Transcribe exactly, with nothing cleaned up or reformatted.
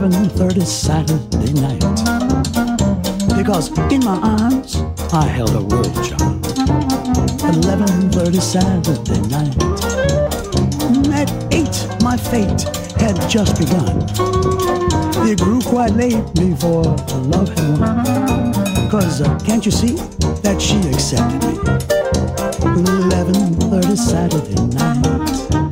eleven thirty Saturday night. Because in my arms I held a world charm. eleven thirty Saturday night. At eight my fate had just begun. It grew quite late before love had won. Cause uh, can't you see that she accepted me? eleven thirty Saturday night.